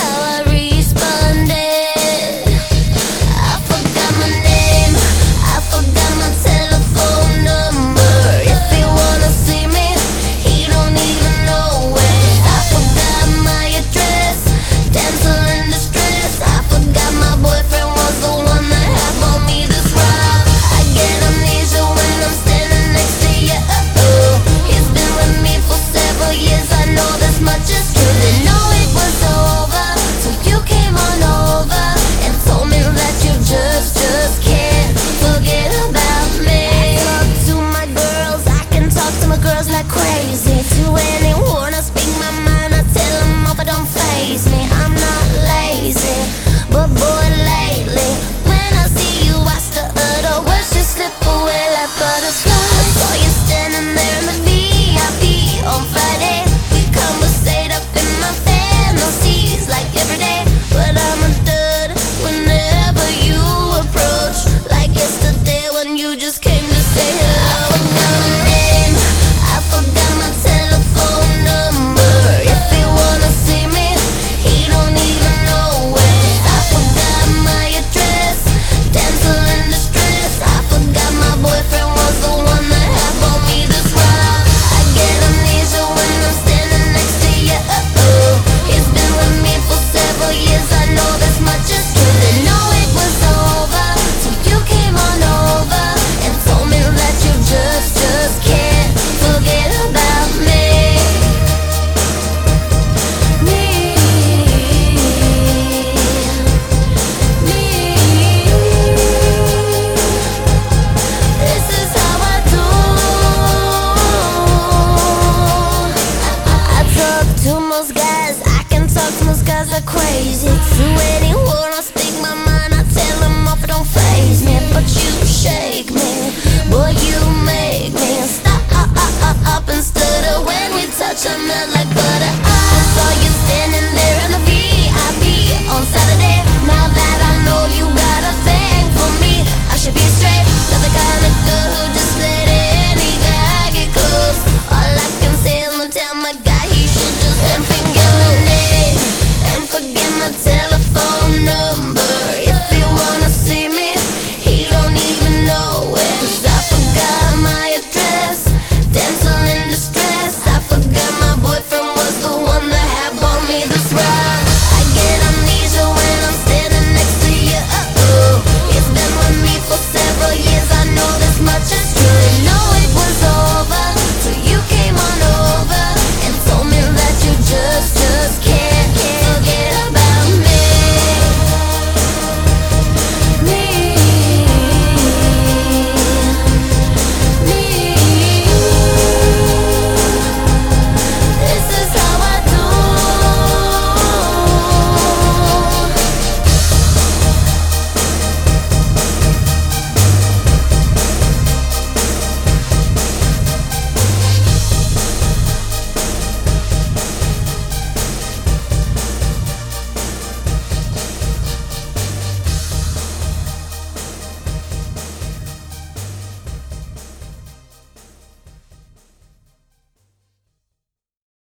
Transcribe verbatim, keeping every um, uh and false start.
how I responded. I forgot my name, I forgot my telephone number. If he wanna see me, he don't even know it. I forgot my address, damsel in distress. I forgot my boyfriend was the one that had bought me this rock. I get amnesia when I'm standing next to you. Uh-oh. He's been with me for several years, I know this much is true. Didn't know it was over till you came on over and told me that you just, just can't forget about me. I talk to my girls, I can talk to my girls like crazy. To anyone I speak my mind, I tell them off, it don't faze me. I'm not lazy, but boy lately, when I see you I stutter, the words just slip away like butterflies. I saw you standing there in the V I P on Friday. We conversate up in my fantasies like every day, but I'm a dud whenever you approach, like yesterday when you just came to say hello. I forgot my name, I forgot my telephone number. If he wanna see me, he don't even know it. I forgot my address, damsel in distress. I forgot my boyfriend was the one that had bought me this rock. I get amnesia when I'm standing next to you. Uh-oh. He's been with me for several years, I know this much is true. Didn't know it was over till you came on over and told me that you just, just can't forget about me. Me, me. This is how I do. I, I, I talk to most guys, I can talk to most guys like crazy. To anyone I speak my mind, I tell them off, it don't faze me. But you shake me, boy, you make me stop up and stutter when we touch. I'm not like